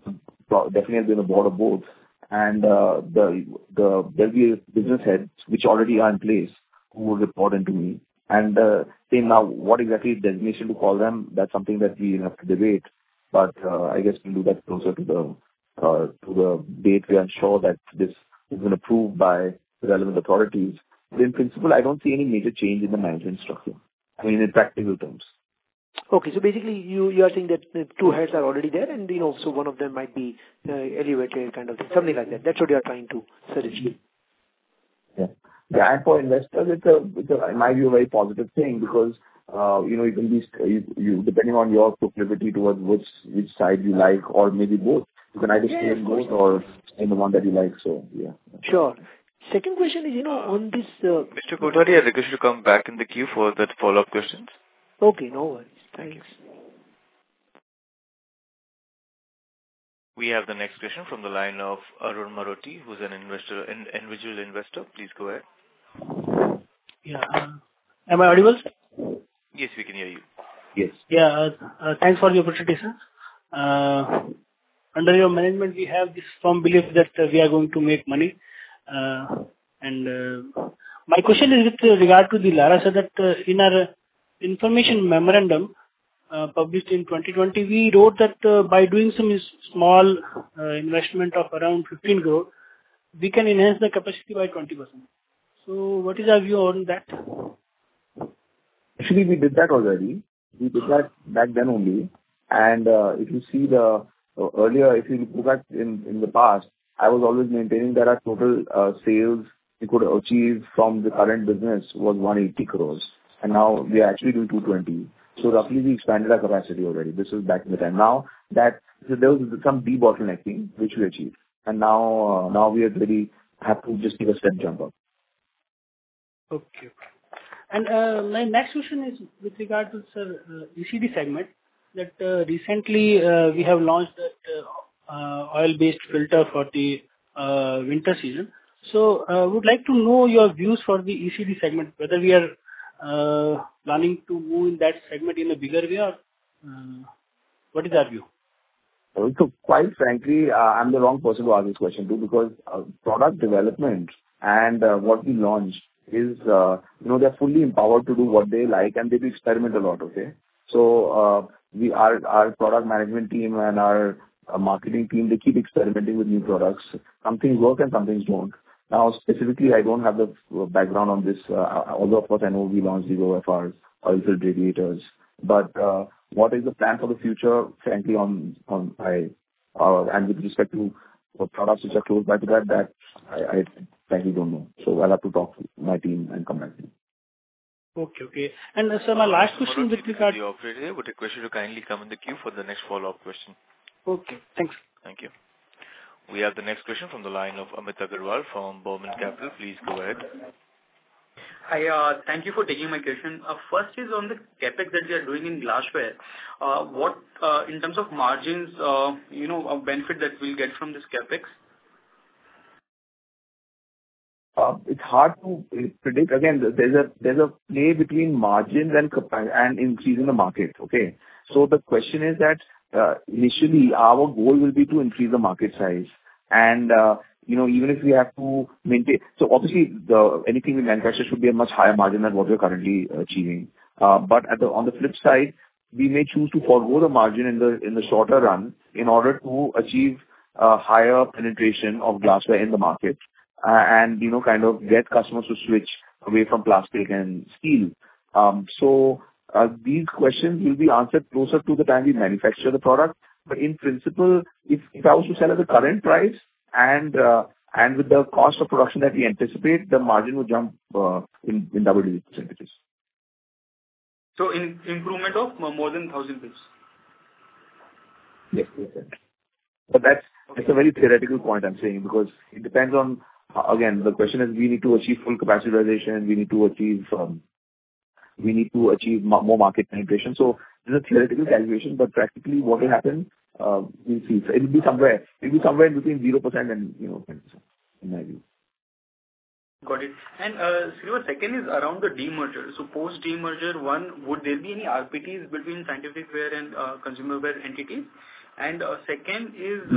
pro- definitely has been a board of both. And uh, the the there'll be business heads which already are in place who will report into me. And uh, say now what exactly designation to call them, that's something that we have to debate. But uh, I guess we'll do that closer to the uh, to the date we are sure that this has been approved by the relevant authorities. But in principle, I don't see any major change in the management structure. I mean, in practical terms. Okay. So basically, you you are saying that the two heads are already there, and you know, so one of them might be uh, elevated, kind of thing, something like that. That's what you are trying to suggest. Yeah. Yeah, and for investors, it's a, it's a, in my view, a very positive thing because, uh, you know, you can be, you, you, depending on your proclivity towards which, which side you like, or maybe both. You can either Yeah, stay in of course. both or stay in the one that you like. So, yeah. Sure. Second question is, you know, on this. Uh, Mister Kothari, I request you to come back in the queue for that follow-up questions. Okay, no worries. Thanks. We have the next question from the line of Arun Marotti, who's an investor, an individual investor. Please go ahead. Yeah. Uh, am I audible, sir? Yes, we can hear you. Yes. Yeah. Uh, uh, thanks for the opportunity, sir. Uh, under your management, we have this firm belief that uh, we are going to make money. Uh, and uh, my question is with regard to the Lara, sir, that uh, in our information memorandum uh, published in twenty twenty, we wrote that uh, by doing some small uh, investment of around fifteen crore, we can enhance the capacity by twenty percent. So what is our view on that? Actually, we did that already. We did that back then only. And uh, if you see the uh, earlier, if you look at in, in the past, I was always maintaining that our total uh, sales we could achieve from the current business was one hundred eighty crores. And now we are actually doing two hundred twenty. So roughly we expanded our capacity already. This is back in the time. Now that so there was some debottlenecking which we achieved. And now uh, now we are really have to just take a step jump up. Okay. And uh, my next question is with regard to, sir, uh, E C D segment, that uh, recently uh, we have launched that uh, uh, oil-based filter for the uh, winter season. So I uh, would like to know your views for the E C D segment, whether we are uh, planning to move in that segment in a bigger way or uh, what is our view? So quite frankly, uh, I'm the wrong person to ask this question to because uh, product development and uh, what we launch is, uh, you know, they're fully empowered to do what they like and they do experiment a lot, okay? So uh, we our, our product management team and our uh, marketing team, they keep experimenting with new products. Some things work and some things don't. Now, specifically, I don't have the background on this, uh, although of course I know we launched these O F Rs, oil-filled radiators. But uh, what is the plan for the future, frankly, on, on I, uh, and with respect to uh, products which are close by to that, that I, I frankly don't know. So I'll have to talk to my team and come back to you. Okay, okay. And uh, sir, my last question with regard... The operator would request you to kindly come in the queue for the next follow-up question. Okay, thanks. Thank you. We have the next question from the line of Amit Agarwal from Bowman Capital. Please go ahead. Hi, uh, thank you for taking my question. Uh, first is on the capex that we are doing in glassware. Uh, what, uh, in terms of margins, uh, you know, a benefit that we'll get from this capex? Uh, it's hard to predict. Again, there's a there's a play between margins and and increasing the market. Okay, so the question is that uh, initially our goal will be to increase the market size, and uh, you know even if we have to maintain. So obviously, the anything we manufacture should be a much higher margin than what we're currently achieving. Uh, but at the on the flip side, we may choose to forego the margin in the in the shorter run in order to achieve a higher penetration of glassware in the market. Uh, and, you know, kind of get customers to switch away from plastic and steel. Um, so uh, these questions will be answered closer to the time we manufacture the product. But in principle, if, if I was to sell at the current price and uh, and with the cost of production that we anticipate, the margin would jump uh, in, in double-digit percentages. So in improvement of more than one thousand pips? Yes, yes. But that's, okay. That's a very theoretical point I'm saying because it depends on again, the question is we need to achieve full capacity realization, we need to achieve um, we need to achieve ma- more market penetration. So this is a theoretical calculation, but practically what will happen, uh, we'll see. So it will be somewhere, it will be somewhere in between zero percent and, you know, ten percent in my view. Got it. And uh, Sriva, second is around the demerger. So post demerger, one, would there be any R P Ts between scientific wear and uh, consumer wear entities? And uh, second is, uh,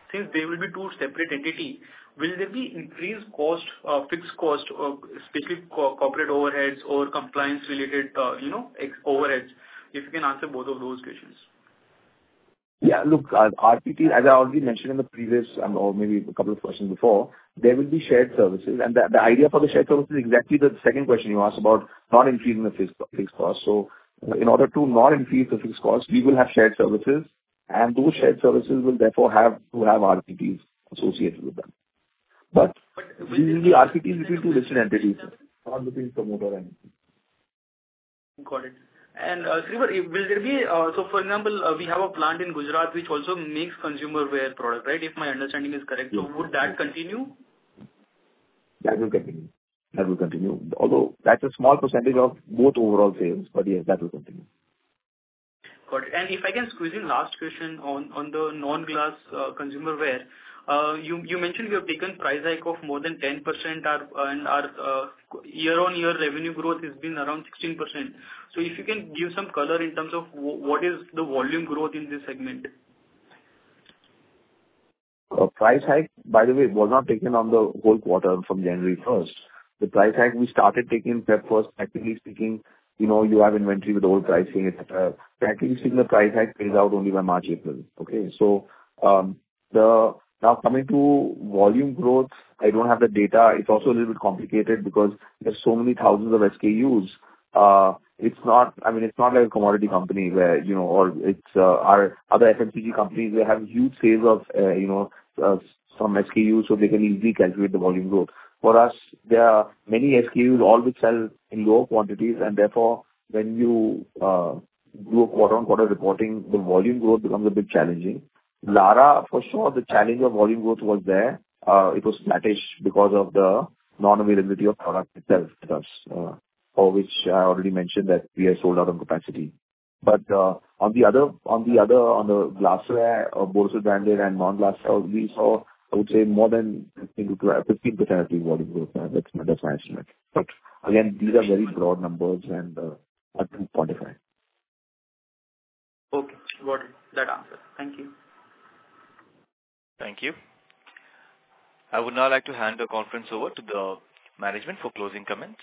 since they will be two separate entity, will there be increased cost, uh, fixed cost, uh, especially co- corporate overheads or compliance related, uh, you know, ex- overheads? If you can answer both of those questions. Yeah, look, uh, R P T, as I already mentioned in the previous, um, or maybe a couple of questions before, there will be shared services. And the, the idea for the shared services is exactly the second question you asked about not increasing the fixed, fixed cost. So uh, in order to not increase the fixed cost, we will have shared services, and those shared services will therefore have to have R P Ts associated with them. But, but these will be R P Ts between two listed entities, not between promoter and... Got it. And uh, Srivar, will there be, uh, so for example, uh, we have a plant in Gujarat which also makes consumer wear product, right? If my understanding is correct. So would that continue? That will continue. That will continue. Although that's a small percentage of both overall sales, but yes, that will continue. Got it. And if I can squeeze in last question on, on the non-glass uh, consumer wear. Uh, you, you mentioned you have taken price hike of more than ten percent our, and our uh, year-on-year revenue growth has been around sixteen percent. So if you can give some color in terms of w- what is the volume growth in this segment? Uh, price hike, by the way, was not taken on the whole quarter from January first. The price hike we started taking in February first, practically speaking, you know, you have inventory with old pricing, et cetera. Practically speaking, the price hike pays out only by March, April. Okay, so um, the now coming to volume growth, I don't have the data. It's also a little bit complicated because there's so many thousands of S K Us. Uh, it's not, I mean, it's not like a commodity company where, you know, or it's uh, our other F M C G companies, they have huge sales of, uh, you know, uh, some S K Us, so they can easily calculate the volume growth. For us, there are many S K Us, all which sell in lower quantities, and therefore, when you uh, do a quarter-on-quarter reporting, the volume growth becomes a bit challenging. Lara, for sure, the challenge of volume growth was there. Uh, it was flattish because of the non-availability of product itself with us, uh, for which I already mentioned that we are sold out on capacity. But uh, on the other, on the other, on the glassware, uh, Borosil branded and non-glassware, we saw, I would say, more than fifteen percent of the volume growth. Uh, that's my, that's my estimate. But again, these are very broad numbers and uh, hard to quantify. Okay, got it. That answer. Thank you. Thank you. I would now like to hand the conference over to the management for closing comments.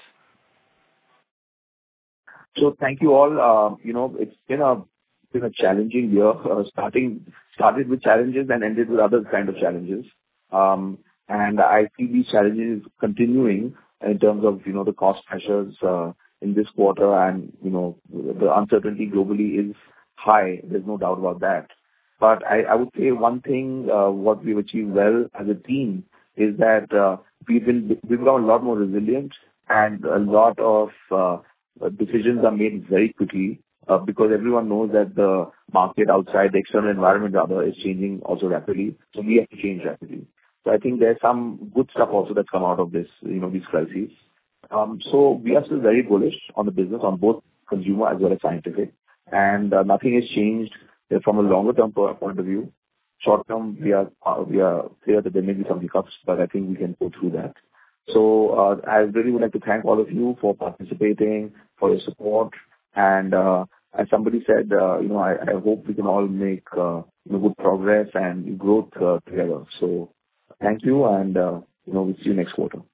So thank you all. Uh, you know, it's been a been a challenging year. Uh, starting started with challenges and ended with other kind of challenges. Um, and I see these challenges continuing in terms of you know the cost pressures uh, in this quarter, and you know the uncertainty globally is high. There's no doubt about that. But I, I would say one thing, uh, what we've achieved well as a team is that uh, we've been we've become a lot more resilient, and a lot of uh, decisions are made very quickly uh, because everyone knows that the market outside, the external environment rather, is changing also rapidly. So we have to change rapidly. So I think there's some good stuff also that's come out of this, you know, these crises. Um, so we are still very bullish on the business, on both consumer as well as scientific, and uh, nothing has changed from a longer term point of view. Short term, we are uh, we are clear that there may be some hiccups, but I think we can go through that. So uh, I really would like to thank all of you for participating, for your support, and uh, as somebody said, uh, you know, I, I hope we can all make uh, you know, good progress and growth uh, together. So thank you, and uh, you know, we'll see you next quarter.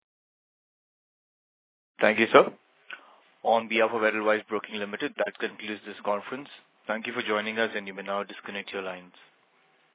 Thank you, sir. On behalf of Edelweiss Broking Limited, that concludes this conference. Thank you for joining us, and you may now disconnect your lines.